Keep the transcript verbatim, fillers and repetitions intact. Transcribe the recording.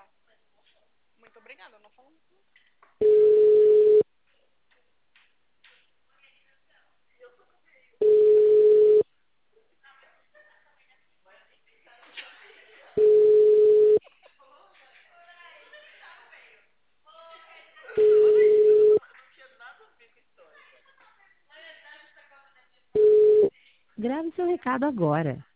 Muito obrigada, eu não falo. Grave seu recado agora.